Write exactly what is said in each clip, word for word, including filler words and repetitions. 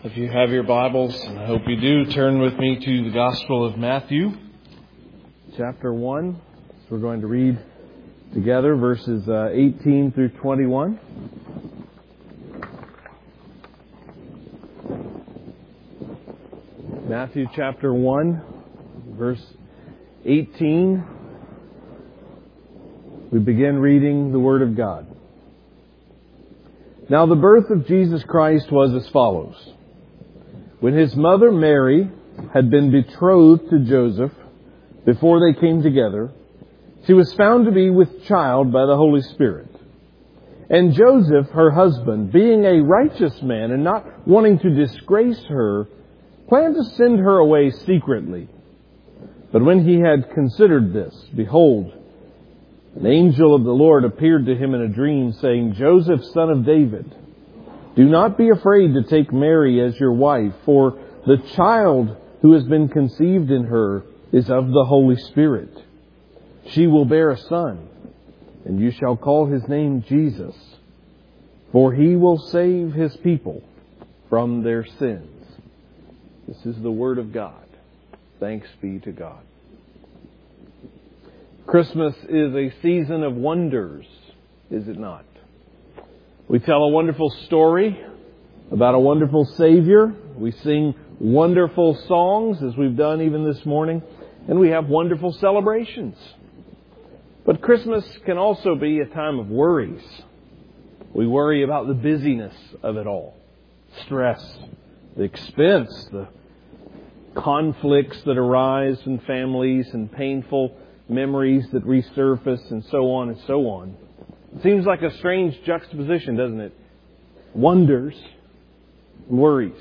If you have your Bibles, and I hope you do, turn with me to the Gospel of Matthew, chapter one. So we're going to read together verses uh, eighteen through twenty-one. Matthew chapter one, verse eighteen. We begin reading the Word of God. Now the birth of Jesus Christ was as follows. When his mother Mary had been betrothed to Joseph, before they came together, she was found to be with child by the Holy Spirit. And Joseph, her husband, being a righteous man and not wanting to disgrace her, planned to send her away secretly. But when he had considered this, behold, an angel of the Lord appeared to him in a dream, saying, Joseph, son of David, do not be afraid to take Mary as your wife, for the child who has been conceived in her is of the Holy Spirit. She will bear a son, and you shall call his name Jesus, for he will save his people from their sins. This is the Word of God. Thanks be to God. Christmas is a season of wonders, is it not? We tell a wonderful story about a wonderful Savior. We sing wonderful songs, as we've done even this morning. And we have wonderful celebrations. But Christmas can also be a time of worries. We worry about the busyness of it all. Stress, the expense, the conflicts that arise in families and painful memories that resurface and so on and so on. It seems like a strange juxtaposition, doesn't it? Wonders, worries.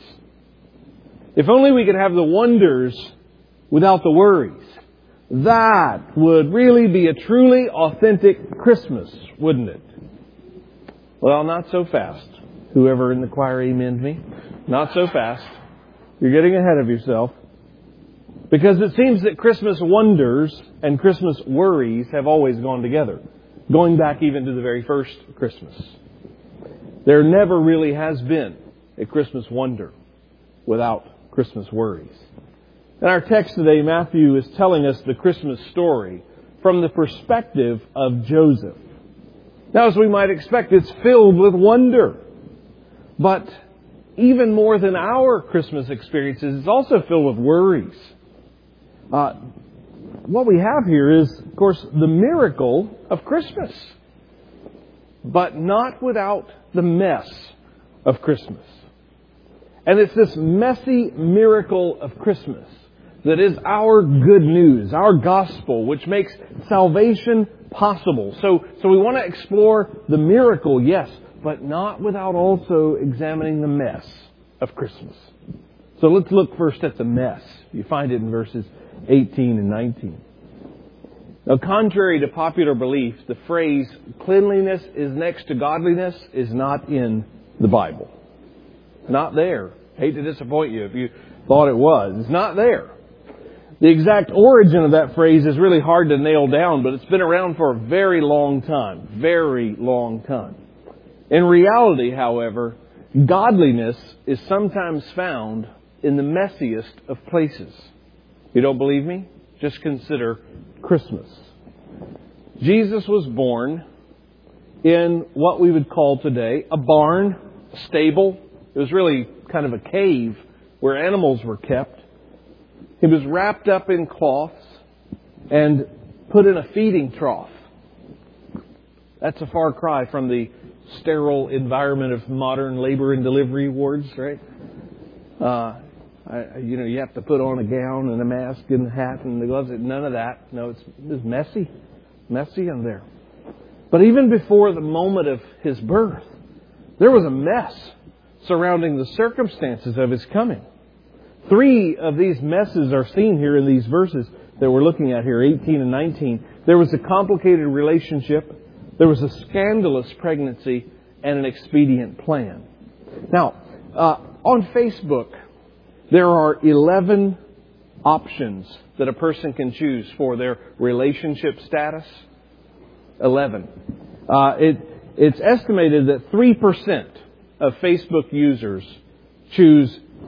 If only we could have the wonders without the worries. That would really be a truly authentic Christmas, wouldn't it? Well, not so fast. Whoever in the choir amened me. Not so fast. You're getting ahead of yourself. Because it seems that Christmas wonders and Christmas worries have always gone together. Going back even to the very first Christmas. There never really has been a Christmas wonder without Christmas worries. In our text today, Matthew is telling us the Christmas story from the perspective of Joseph. Now, as we might expect, it's filled with wonder. But even more than our Christmas experiences, it's also filled with worries. Uh, what we have here is, of course, the miracle of Christmas. But not without the mess of Christmas. And it's this messy miracle of Christmas that is our good news, our gospel, which makes salvation possible. So, so we want to explore the miracle, yes, but not without also examining the mess of Christmas. So let's look first at the mess. You find it in verses eighteen and nineteen. Now, contrary to popular belief, the phrase cleanliness is next to godliness is not in the Bible. Not there. Hate to disappoint you if you thought it was. It's not there. The exact origin of that phrase is really hard to nail down, but it's been around for a very long time. Very long time. In reality, however, godliness is sometimes found in the messiest of places. You don't believe me? Just consider Christmas. Jesus was born in what we would call today a barn, a stable. It was really kind of a cave where animals were kept. He was wrapped up in cloths and put in a feeding trough. That's a far cry from the sterile environment of modern labor and delivery wards, right? Uh, I, you know, you have to put on a gown and a mask and a hat and the gloves. None of that. No, it's, it's messy. Messy in there. But even before the moment of His birth, there was a mess surrounding the circumstances of His coming. Three of these messes are seen here in these verses that we're looking at here, eighteen and nineteen. There was a complicated relationship. There was a scandalous pregnancy and an expedient plan. Now, uh, on Facebook, there are eleven options that a person can choose for their relationship status. eleven. Uh, it, it's estimated that three percent of Facebook users choose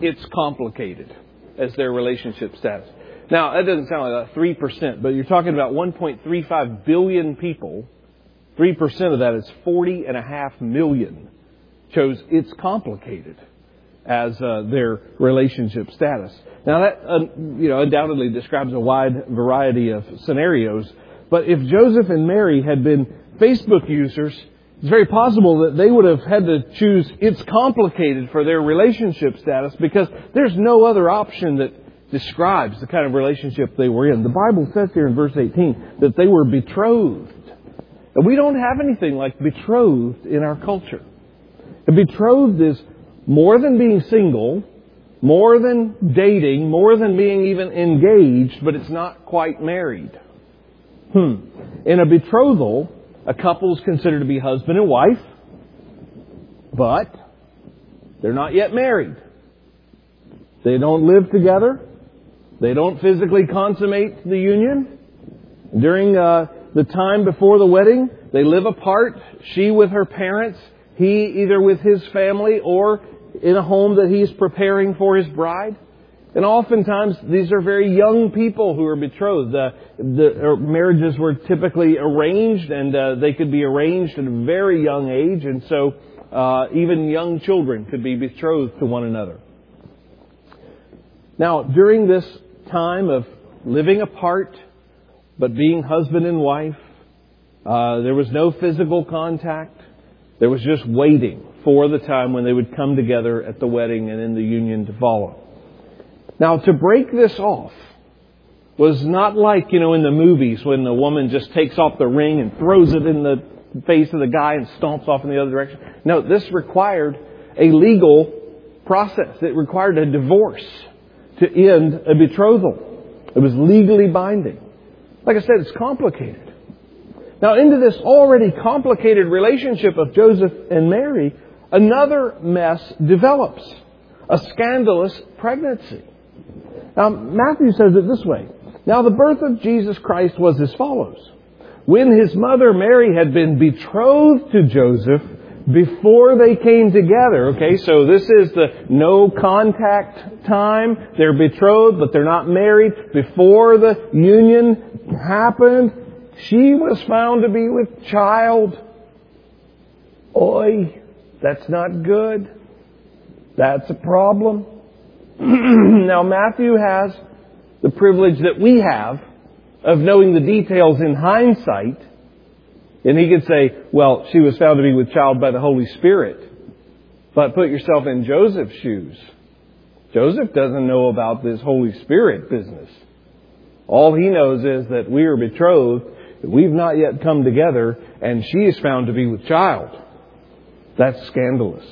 it's complicated as their relationship status. Now, that doesn't sound like three percent, but you're talking about one point three five billion people. three percent of that is forty and a half million chose it's complicated as uh, their relationship status. Now that uh, you know undoubtedly describes a wide variety of scenarios. But if Joseph and Mary had been Facebook users, it's very possible that they would have had to choose it's complicated for their relationship status, because there's no other option that describes the kind of relationship they were in. The Bible says here in verse eighteen that they were betrothed. And we don't have anything like betrothed in our culture. And betrothed is more than being single, more than dating, more than being even engaged, but it's not quite married. Hmm. In a betrothal, a couple is considered to be husband and wife, but they're not yet married. They don't live together. They don't physically consummate the union. During uh, the time before the wedding, they live apart. She with her parents, he either with his family or in a home that he's preparing for his bride. And oftentimes, these are very young people who are betrothed. Uh, the uh, marriages were typically arranged, and uh, they could be arranged at a very young age. And so, uh, even young children could be betrothed to one another. Now, during this time of living apart, but being husband and wife, uh, there was no physical contact. There was just waiting for the time when they would come together at the wedding and in the union to follow. Now, to break this off was not like, you know, in the movies when the woman just takes off the ring and throws it in the face of the guy and stomps off in the other direction. No, this required a legal process. It required a divorce to end a betrothal. It was legally binding. Like I said, it's complicated. Now, into this already complicated relationship of Joseph and Mary, another mess develops. A scandalous pregnancy. Now, Matthew says it this way. Now, the birth of Jesus Christ was as follows. When his mother Mary had been betrothed to Joseph, before they came together, okay, so this is the no contact time. They're betrothed, but they're not married. Before the union happened, she was found to be with child. Oy, that's not good. That's a problem. Now, Matthew has the privilege that we have of knowing the details in hindsight. And he could say, well, she was found to be with child by the Holy Spirit. But put yourself in Joseph's shoes. Joseph doesn't know about this Holy Spirit business. All he knows is that we are betrothed, that we've not yet come together, and she is found to be with child. That's scandalous.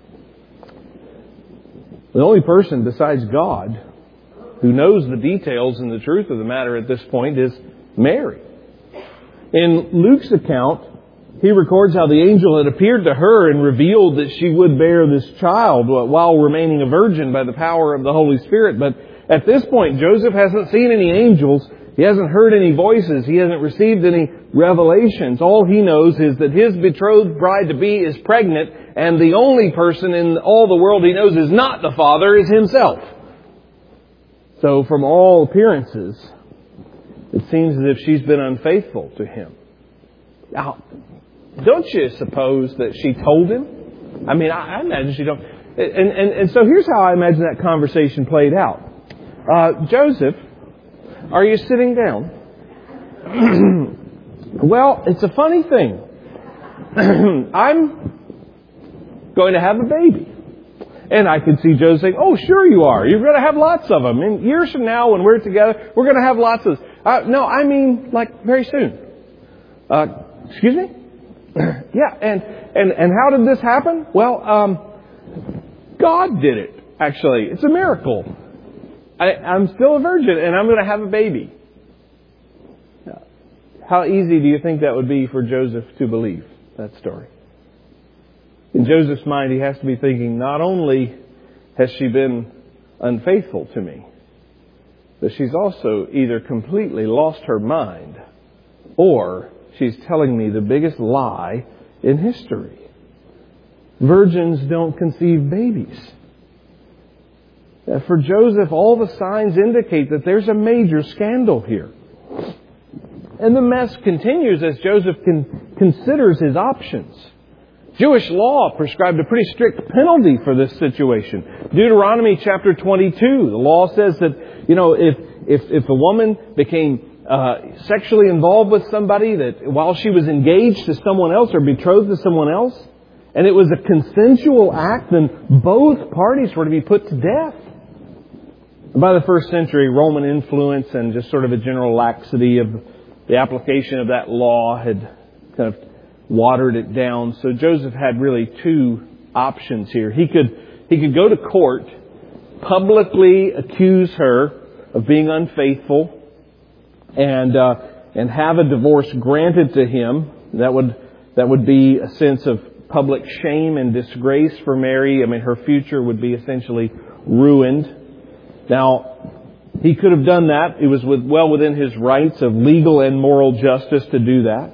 The only person besides God who knows the details and the truth of the matter at this point is Mary. In Luke's account, he records how the angel had appeared to her and revealed that she would bear this child while remaining a virgin by the power of the Holy Spirit. But at this point, Joseph hasn't seen any angels. He hasn't heard any voices. He hasn't received any revelations. All he knows is that his betrothed bride-to-be is pregnant, and the only person in all the world he knows is not the father, is himself. So from all appearances, it seems as if she's been unfaithful to him. Now, don't you suppose that she told him? I mean, I, I imagine she don't. And, and, and so here's how I imagine that conversation played out. Uh, Joseph, are you sitting down? Well, it's a funny thing. I'm going to have a baby. And I could see Joseph saying, oh, sure you are. You're going to have lots of them. And years from now, when we're together, we're going to have lots of... Uh, no, I mean, like, very soon. Uh, excuse me? yeah, and, and, and how did this happen? Well, um, God did it, actually. It's a miracle. I, I'm still a virgin, and I'm going to have a baby. How easy do you think that would be for Joseph to believe that story? In Joseph's mind, he has to be thinking, not only has she been unfaithful to me, but she's also either completely lost her mind, or she's telling me the biggest lie in history. Virgins don't conceive babies. Uh, For Joseph, all the signs indicate that there's a major scandal here. And the mess continues as Joseph con- considers his options. Jewish law prescribed a pretty strict penalty for this situation. Deuteronomy chapter twenty-two, the law says that, you know, if if, if a woman became uh, sexually involved with somebody that while she was engaged to someone else or betrothed to someone else, and it was a consensual act, then both parties were to be put to death. By the first century, Roman influence and just sort of a general laxity of the application of that law had kind of watered it down. So Joseph had really two options here. He could he could go to court, publicly accuse her of being unfaithful, and uh, and have a divorce granted to him. That would that would be a sense of public shame and disgrace for Mary. I mean, her future would be essentially ruined. Now, he could have done that. It was with, well within his rights of legal and moral justice to do that.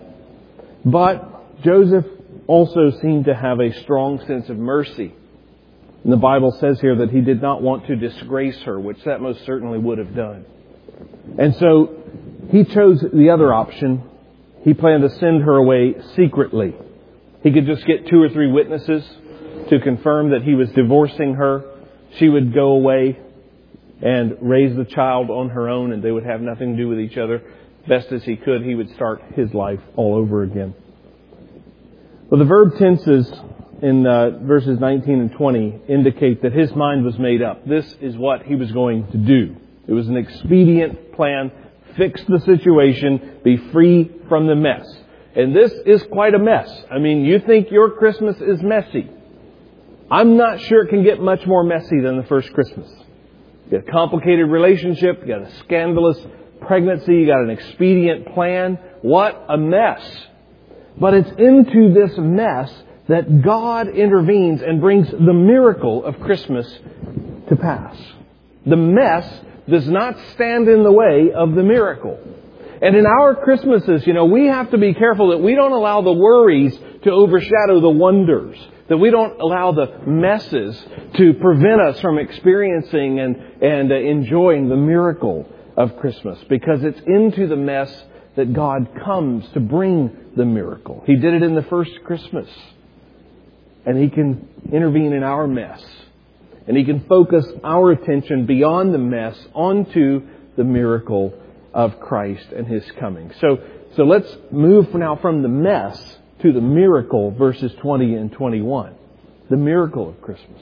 But Joseph also seemed to have a strong sense of mercy. And the Bible says here that he did not want to disgrace her, which that most certainly would have done. And so he chose the other option. He planned to send her away secretly. He could just get two or three witnesses to confirm that he was divorcing her. She would go away and raise the child on her own, and they would have nothing to do with each other. Best as he could, he would start his life all over again. Well, the verb tenses in uh, verses nineteen and twenty indicate that his mind was made up. This is what he was going to do. It was an expedient plan. Fix the situation. Be free from the mess. And this is quite a mess. I mean, you think your Christmas is messy. I'm not sure it can get much more messy than the first Christmas. You got a complicated relationship. You got a scandalous pregnancy. You got an expedient plan. What a mess. But it's into this mess that God intervenes and brings the miracle of Christmas to pass. The mess does not stand in the way of the miracle. And in our Christmases, you know, we have to be careful that we don't allow the worries to overshadow the wonders. That we don't allow the messes to prevent us from experiencing and, and uh, enjoying the miracle of Christmas. Because it's into the mess that God comes to bring the miracle. He did it in the first Christmas. And He can intervene in our mess. And He can focus our attention beyond the mess onto the miracle of Christ and His coming. So, so let's move now from the mess to the miracle, verses twenty and twenty-one. The miracle of Christmas.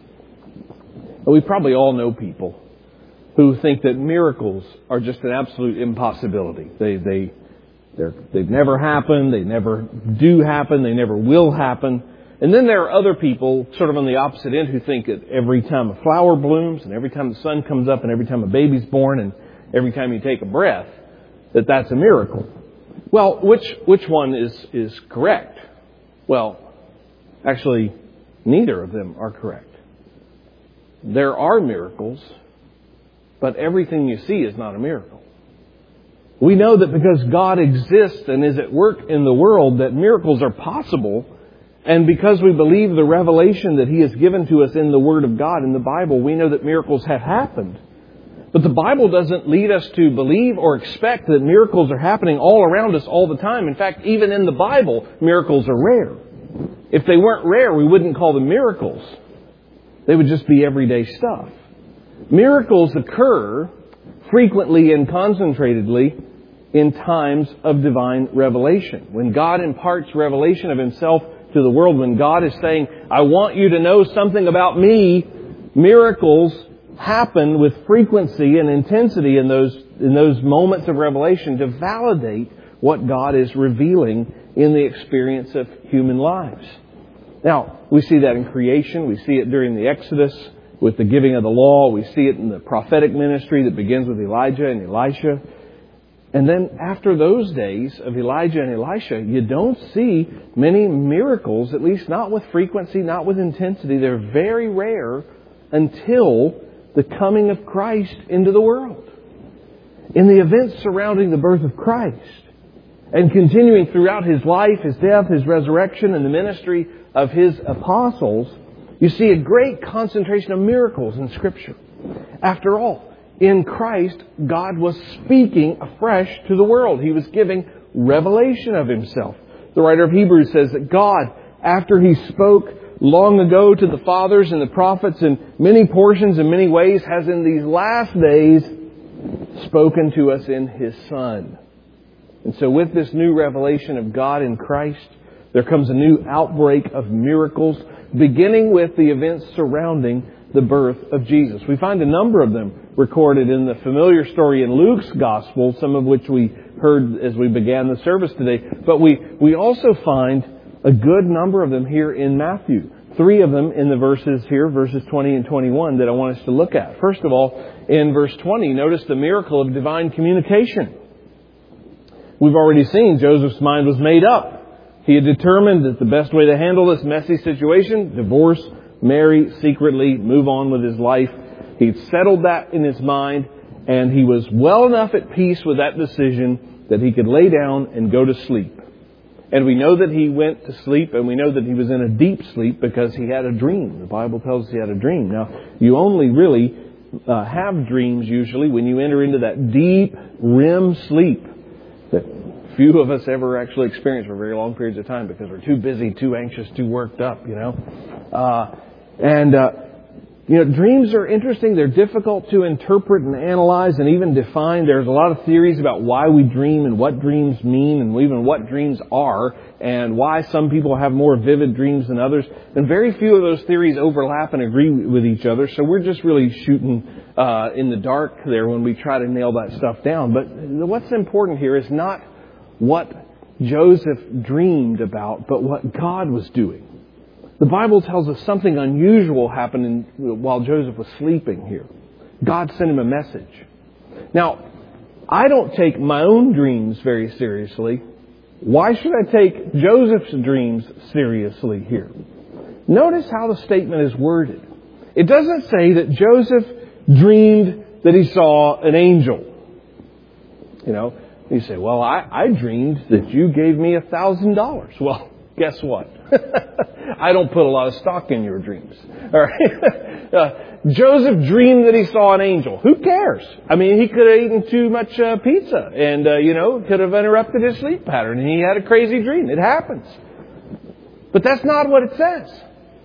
We probably all know people who think that miracles are just an absolute impossibility. They, they, they're, they've never happened. They never do happen. They never will happen. And then there are other people, sort of on the opposite end, who think that every time a flower blooms and every time the sun comes up and every time a baby's born and every time you take a breath, that that's a miracle. Well, which which one is, is correct? Well, actually, neither of them are correct. There are miracles, but everything you see is not a miracle. We know that because God exists and is at work in the world, that miracles are possible. And because we believe the revelation that He has given to us in the Word of God, in the Bible, we know that miracles have happened. But the Bible doesn't lead us to believe or expect that miracles are happening all around us all the time. In fact, even in the Bible, miracles are rare. If they weren't rare, we wouldn't call them miracles. They would just be everyday stuff. Miracles occur frequently and concentratedly in times of divine revelation. When God imparts revelation of Himself to the world, when God is saying, I want you to know something about me, miracles happen with frequency and intensity in those in those moments of revelation to validate what God is revealing in the experience of human lives. Now, we see that in creation. We see it during the Exodus with the giving of the law. We see it in the prophetic ministry that begins with Elijah and Elisha. And then after those days of Elijah and Elisha, you don't see many miracles, at least not with frequency, not with intensity. They're very rare until the coming of Christ into the world. In the events surrounding the birth of Christ and continuing throughout His life, His death, His resurrection, and the ministry of His apostles, You see a great concentration of miracles in Scripture. After all, in Christ, God was speaking afresh to the world. He was giving revelation of Himself. The writer of Hebrews says that God, after He spoke long ago to the fathers and the prophets in many portions and many ways, has in these last days spoken to us in His Son. And so with this new revelation of God in Christ, there comes a new outbreak of miracles, beginning with the events surrounding the birth of Jesus. We find a number of them recorded in the familiar story in Luke's Gospel, some of which we heard as we began the service today. But we, we also find a good number of them here in Matthew. Three of them in the verses here, verses twenty and twenty-one, that I want us to look at. First of all, in verse twenty, notice the miracle of divine communication. We've already seen Joseph's mind was made up. He had determined that the best way to handle this messy situation, divorce, marry secretly, move on with his life. He'd settled that in his mind, and he was well enough at peace with that decision that he could lay down and go to sleep. And we know that he went to sleep, and we know that he was in a deep sleep because he had a dream. The Bible tells us he had a dream. Now, you only really uh, have dreams usually when you enter into that deep R E M sleep that few of us ever actually experience for very long periods of time because we're too busy, too anxious, too worked up, you know. Uh, and, uh, you know, dreams are interesting. They're difficult to interpret and analyze and even define. There's a lot of theories about why we dream and what dreams mean and even what dreams are and why some people have more vivid dreams than others. And very few of those theories overlap and agree with each other. So we're just really shooting uh, in the dark there when we try to nail that stuff down. But what's important here is not what Joseph dreamed about, but what God was doing. The Bible tells us something unusual happened in, while Joseph was sleeping here. God sent him a message. Now, I don't take my own dreams very seriously. Why should I take Joseph's dreams seriously here? Notice how the statement is worded. It doesn't say that Joseph dreamed that he saw an angel. You know, you say, well, I, I dreamed that you gave me a thousand dollars. Well, guess what? I don't put a lot of stock in your dreams. All right. uh, Joseph dreamed that he saw an angel. Who cares? I mean, he could have eaten too much uh, pizza and, uh, you know, could have interrupted his sleep pattern. And he had a crazy dream. It happens. But that's not what it says.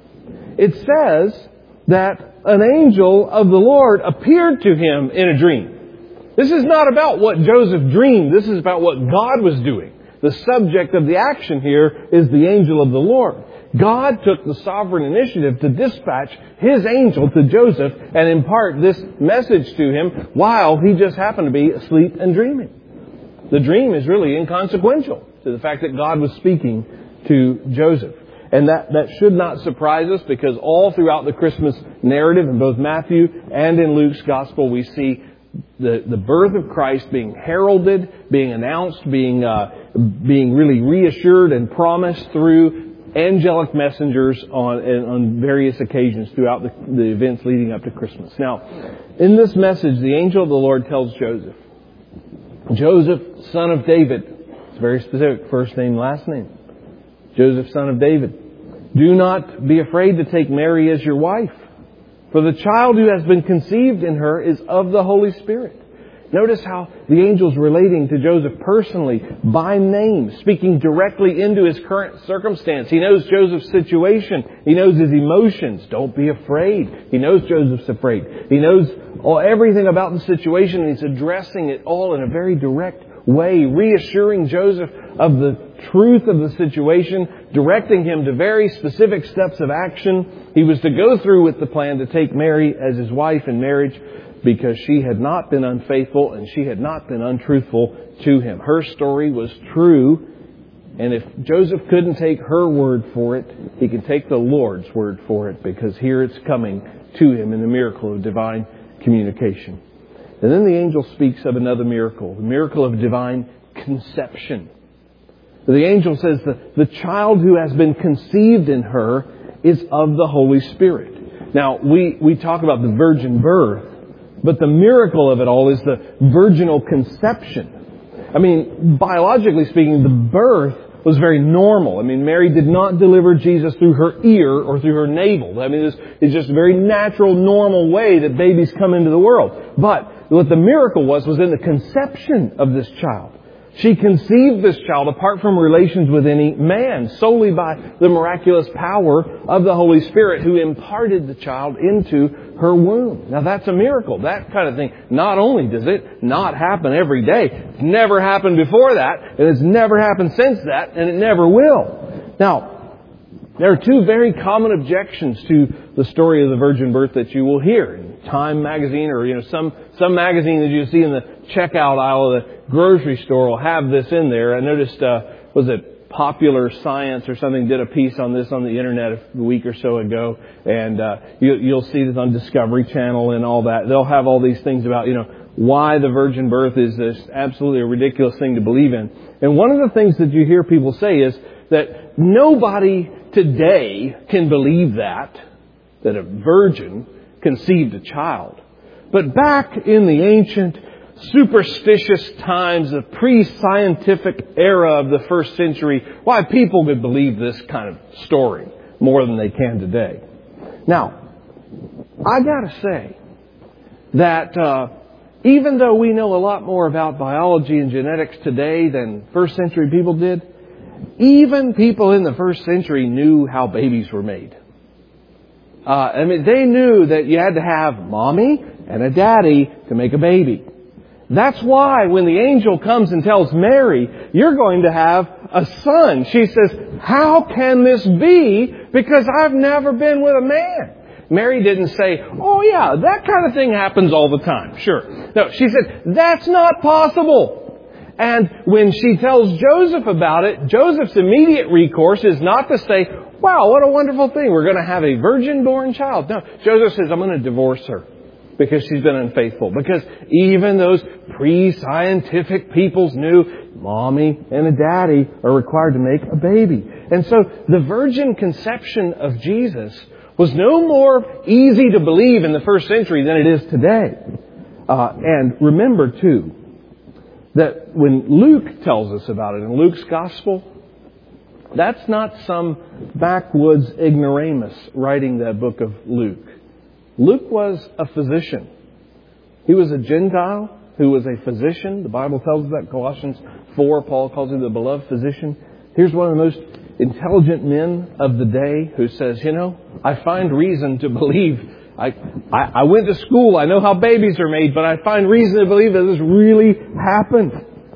It says that an angel of the Lord appeared to him in a dream. This is not about what Joseph dreamed. This is about what God was doing. The subject of the action here is the angel of the Lord. God took the sovereign initiative to dispatch His angel to Joseph and impart this message to him while he just happened to be asleep and dreaming. The dream is really inconsequential to the fact that God was speaking to Joseph. And that, that should not surprise us because all throughout the Christmas narrative in both Matthew and in Luke's Gospel we see The, the birth of Christ being heralded, being announced, being uh, being really reassured and promised through angelic messengers on on various occasions throughout the, the events leading up to Christmas. Now, in this message, the angel of the Lord tells Joseph, Joseph, son of David, it's very specific, first name, last name, Joseph, son of David, do not be afraid to take Mary as your wife. For the child who has been conceived in her is of the Holy Spirit. Notice how the angel's relating to Joseph personally, by name, speaking directly into his current circumstance. He knows Joseph's situation. He knows his emotions. Don't be afraid. He knows Joseph's afraid. He knows all, everything about the situation, and he's addressing it all in a very direct way, reassuring Joseph of the truth of the situation, directing him to very specific steps of action. He was to go through with the plan to take Mary as his wife in marriage because she had not been unfaithful and she had not been untruthful to him. Her story was true, and if Joseph couldn't take her word for it, he can take the Lord's word for it because here it's coming to him in the miracle of divine communication. And then the angel speaks of another miracle, the miracle of divine conception. The angel says that the child who has been conceived in her is of the Holy Spirit. Now, we, we talk about the virgin birth, but the miracle of it all is the virginal conception. I mean, biologically speaking, the birth was very normal. I mean, Mary did not deliver Jesus through her ear or through her navel. I mean, it's, it's just a very natural, normal way that babies come into the world. But what the miracle was, was in the conception of this child. She conceived this child apart from relations with any man, solely by the miraculous power of the Holy Spirit who imparted the child into her womb. Now that's a miracle. That kind of thing, not only does it not happen every day, it's never happened before that, and it's never happened since that, and it never will. Now, there are two very common objections to the story of the virgin birth that you will hear in Time magazine, or you know some some magazine that you see in the checkout aisle of the grocery store will have this in there. I noticed, uh, was it Popular Science or something did a piece on this on the internet a week or so ago, and uh, you, you'll see this on Discovery Channel and all that. They'll have all these things about you know why the virgin birth is this absolutely a ridiculous thing to believe in. And one of the things that you hear people say is that nobody today can believe that that a virgin conceived a child. But back in the ancient superstitious times, the pre-scientific era of the first century, why people could believe this kind of story more than they can today. Now, I gotta say that uh, even though we know a lot more about biology and genetics today than first century people did, even people in the first century knew how babies were made. Uh, I mean, they knew that you had to have mommy and a daddy to make a baby. That's why when the angel comes and tells Mary, you're going to have a son, she says, how can this be? Because I've never been with a man. Mary didn't say, oh yeah, that kind of thing happens all the time. Sure. No, she said, that's not possible. And when she tells Joseph about it, Joseph's immediate recourse is not to say, wow, what a wonderful thing. We're going to have a virgin-born child. No, Joseph says, I'm going to divorce her because she's been unfaithful. Because even those pre-scientific peoples knew mommy and a daddy are required to make a baby. And so the virgin conception of Jesus was no more easy to believe in the first century than it is today. Uh, and remember, too, that when Luke tells us about it in Luke's Gospel, that's not some backwoods ignoramus writing that book of Luke. Luke was a physician. He was a Gentile who was a physician. The Bible tells us that. Colossians four, Paul calls him the beloved physician. Here's one of the most intelligent men of the day who says, you know, I find reason to believe. I, I, I went to school. I know how babies are made, but I find reason to believe that this really happened.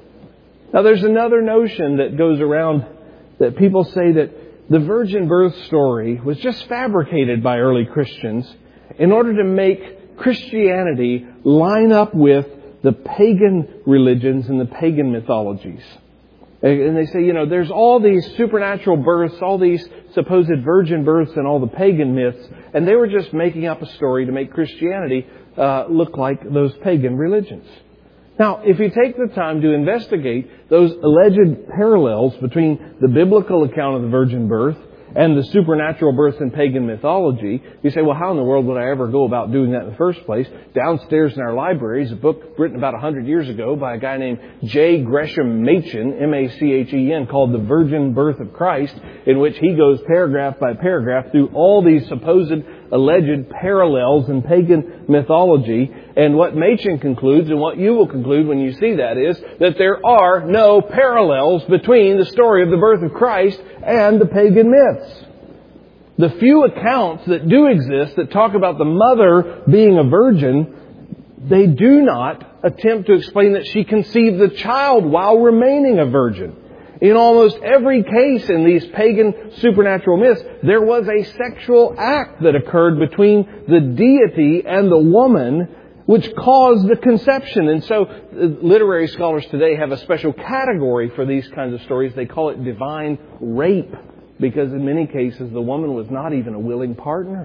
Now, there's another notion that goes around that people say that the virgin birth story was just fabricated by early Christians in order to make Christianity line up with the pagan religions and the pagan mythologies. And they say, you know, there's all these supernatural births, all these supposed virgin births and all the pagan myths, and they were just making up a story to make Christianity uh, look like those pagan religions. Now, if you take the time to investigate those alleged parallels between the biblical account of the virgin birth and the supernatural birth in pagan mythology, you say, well, how in the world would I ever go about doing that in the first place? Downstairs in our library is a book written about one hundred years ago by a guy named J. Gresham Machen, M A C H E N, called The Virgin Birth of Christ, in which he goes paragraph by paragraph through all these supposed alleged parallels in pagan mythology. And what Machen concludes, and what you will conclude when you see that, is that there are no parallels between the story of the birth of Christ and the pagan myths. The few accounts that do exist that talk about the mother being a virgin, they do not attempt to explain that she conceived the child while remaining a virgin. In almost every case in these pagan supernatural myths, there was a sexual act that occurred between the deity and the woman, which caused the conception. And so literary scholars today have a special category for these kinds of stories. They call it divine rape, because in many cases the woman was not even a willing partner.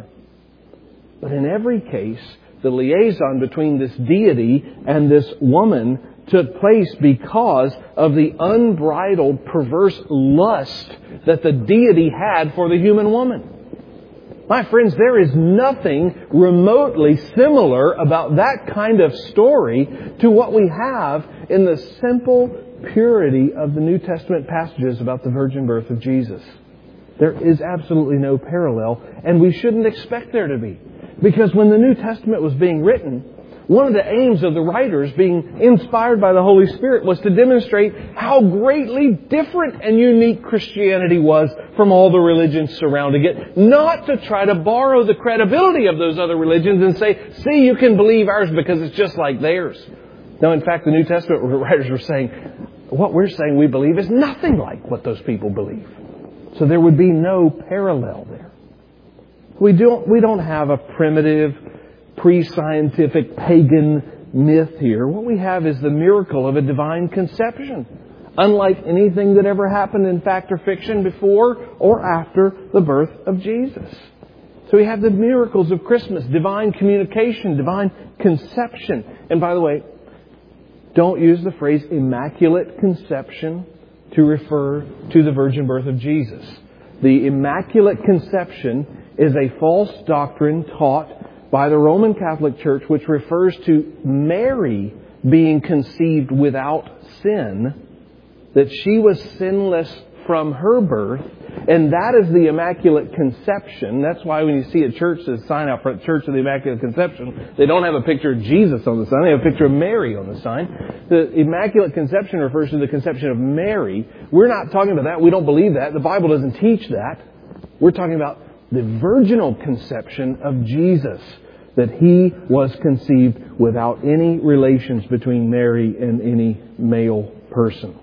But in every case, the liaison between this deity and this woman took place because of the unbridled, perverse lust that the deity had for the human woman. My friends, there is nothing remotely similar about that kind of story to what we have in the simple purity of the New Testament passages about the virgin birth of Jesus. There is absolutely no parallel, and we shouldn't expect there to be. Because when the New Testament was being written, one of the aims of the writers, being inspired by the Holy Spirit, was to demonstrate how greatly different and unique Christianity was from all the religions surrounding it. Not to try to borrow the credibility of those other religions and say, see, you can believe ours because it's just like theirs. No, in fact, the New Testament writers were saying, what we're saying we believe is nothing like what those people believe. So there would be no parallel there. We don't, we don't have a primitive, pre-scientific, pagan myth here. What we have is the miracle of a divine conception, unlike anything that ever happened in fact or fiction before or after the birth of Jesus. So we have the miracles of Christmas, divine communication, divine conception. And by the way, don't use the phrase immaculate conception to refer to the virgin birth of Jesus. The Immaculate Conception is a false doctrine taught by the Roman Catholic Church, which refers to Mary being conceived without sin, that she was sinless from her birth, and that is the Immaculate Conception. That's why when you see a church that sign out for the Church of the Immaculate Conception, they don't have a picture of Jesus on the sign, they have a picture of Mary on the sign. The Immaculate Conception refers to the conception of Mary. We're not talking about that. We don't believe that. The Bible doesn't teach that. We're talking about the virginal conception of Jesus, that He was conceived without any relations between Mary and any male person.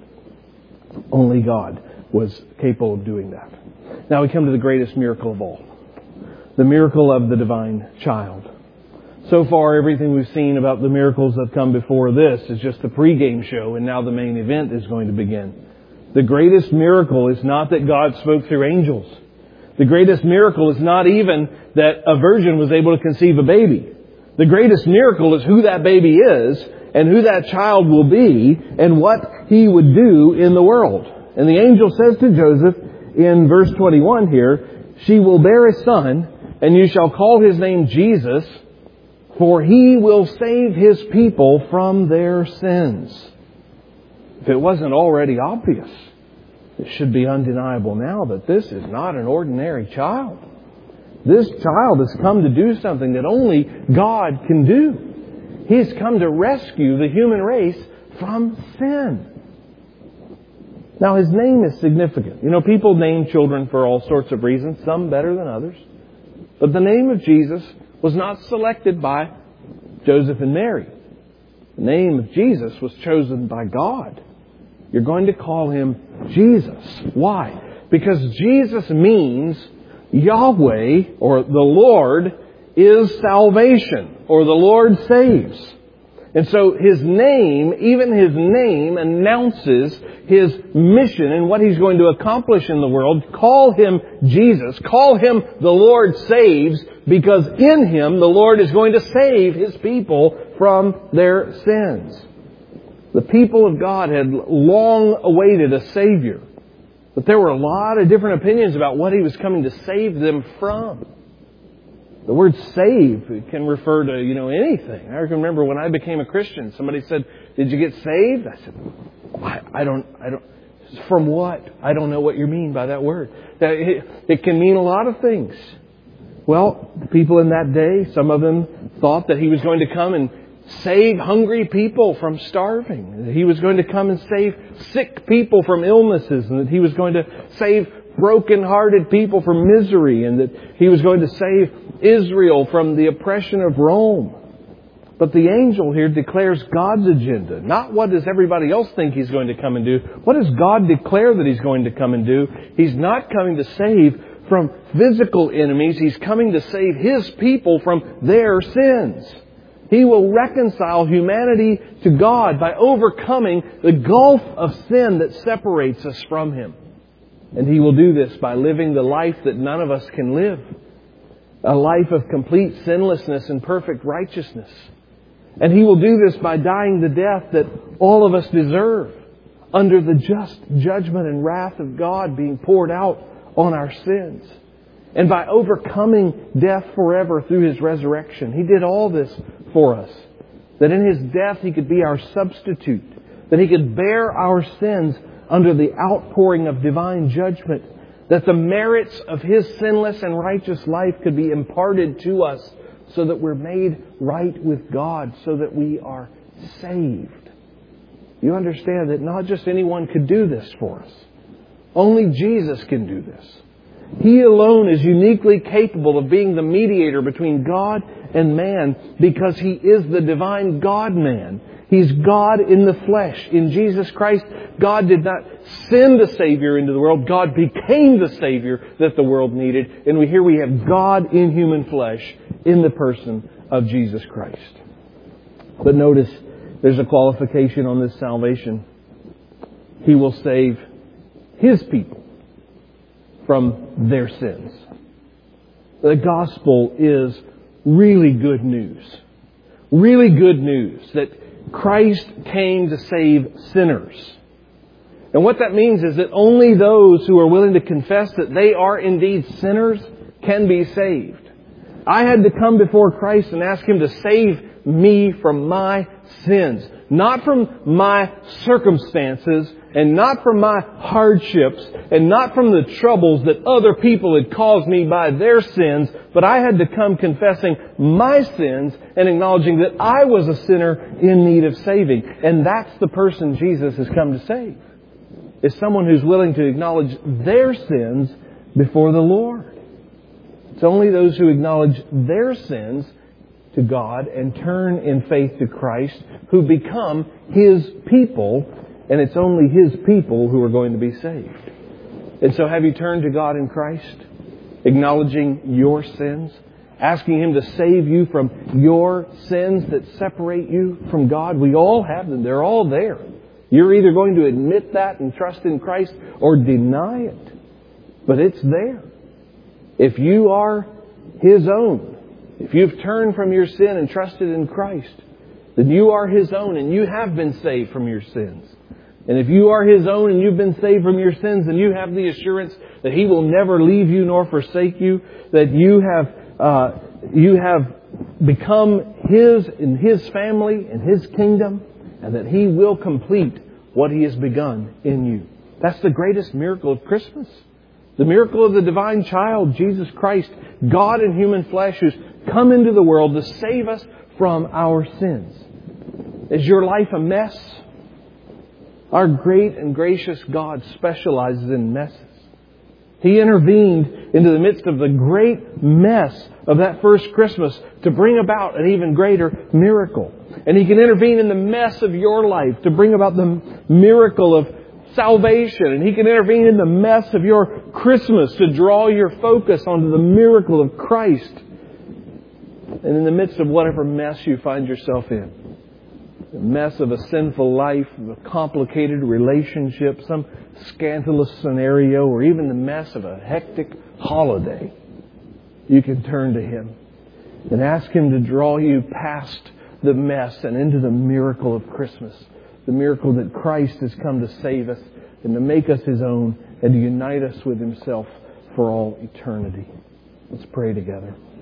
Only God was capable of doing that. Now we come to the greatest miracle of all. The miracle of the divine child. So far, everything we've seen about the miracles that come before this is just a pregame show, and now the main event is going to begin. The greatest miracle is not that God spoke through angels. The greatest miracle is not even that a virgin was able to conceive a baby. The greatest miracle is who that baby is, and who that child will be, and what he would do in the world. And the angel says to Joseph in verse twenty-one here, she will bear a son, and you shall call his name Jesus, for he will save his people from their sins. If it wasn't already obvious, it should be undeniable now that this is not an ordinary child. This child has come to do something that only God can do. He's come to rescue the human race from sin. Now, His name is significant. You know, people name children for all sorts of reasons, some better than others. But the name of Jesus was not selected by Joseph and Mary. The name of Jesus was chosen by God. You're going to call Him Jesus. Why? Because Jesus means Yahweh, or the Lord, is salvation, or the Lord saves. And so His name, even His name, announces His mission and what He's going to accomplish in the world. Call Him Jesus. Call Him the Lord saves, because in Him the Lord is going to save His people from their sins. The people of God had long awaited a Savior, but there were a lot of different opinions about what He was coming to save them from. The word save can refer to, you know, anything. I can remember when I became a Christian, somebody said, "Did you get saved?" I said, I, I don't, I don't, from what? I don't know what you mean by that word. It, it can mean a lot of things. Well, the people in that day, some of them thought that He was going to come and save hungry people from starving. That He was going to come and save sick people from illnesses, and that He was going to save broken-hearted people from misery, and that He was going to save Israel from the oppression of Rome. But the angel here declares God's agenda. Not what does everybody else think He's going to come and do. What does God declare that He's going to come and do? He's not coming to save from physical enemies. He's coming to save His people from their sins. He will reconcile humanity to God by overcoming the gulf of sin that separates us from Him. And He will do this by living the life that none of us can live. A life of complete sinlessness and perfect righteousness. And He will do this by dying the death that all of us deserve, under the just judgment and wrath of God being poured out on our sins. And by overcoming death forever through His resurrection. He did all this for us, that in His death He could be our substitute, that He could bear our sins under the outpouring of divine judgment, that the merits of His sinless and righteous life could be imparted to us so that we're made right with God, so that we are saved. You understand that not just anyone could do this for us. Only Jesus can do this. He alone is uniquely capable of being the mediator between God and man because He is the divine God-man. He's God in the flesh. In Jesus Christ, God did not send a Savior into the world. God became the Savior that the world needed. And we here we have God in human flesh in the person of Jesus Christ. But notice, there's a qualification on this salvation. He will save His people from their sins. The gospel is really good news. Really good news that Christ came to save sinners. And what that means is that only those who are willing to confess that they are indeed sinners can be saved. I had to come before Christ and ask Him to save me from my sins. Not from my circumstances, and not from my hardships, and not from the troubles that other people had caused me by their sins, but I had to come confessing my sins and acknowledging that I was a sinner in need of saving. And that's the person Jesus has come to save. Is someone who's willing to acknowledge their sins before the Lord. It's only those who acknowledge their sins to God and turn in faith to Christ who become His people, and it's only His people who are going to be saved. And so have you turned to God in Christ, acknowledging your sins, asking Him to save you from your sins that separate you from God? We all have them. They're all there. You're either going to admit that and trust in Christ or deny it. But it's there. If you are His own, if you've turned from your sin and trusted in Christ, then you are His own and you have been saved from your sins. And if you are His own and you've been saved from your sins, then you have the assurance that He will never leave you nor forsake you, that you have uh, you have become His in His family, in His kingdom, and that He will complete what He has begun in you. That's the greatest miracle of Christmas. The miracle of the divine child, Jesus Christ, God in human flesh, who's come into the world to save us from our sins. Is your life a mess? Our great and gracious God specializes in messes. He intervened into the midst of the great mess of that first Christmas to bring about an even greater miracle. And He can intervene in the mess of your life to bring about the miracle of salvation. And He can intervene in the mess of your Christmas to draw your focus onto the miracle of Christ. And in the midst of whatever mess you find yourself in, the mess of a sinful life, a complicated relationship, some scandalous scenario, or even the mess of a hectic holiday, you can turn to Him and ask Him to draw you past the mess and into the miracle of Christmas. The miracle that Christ has come to save us and to make us His own and to unite us with Himself for all eternity. Let's pray together.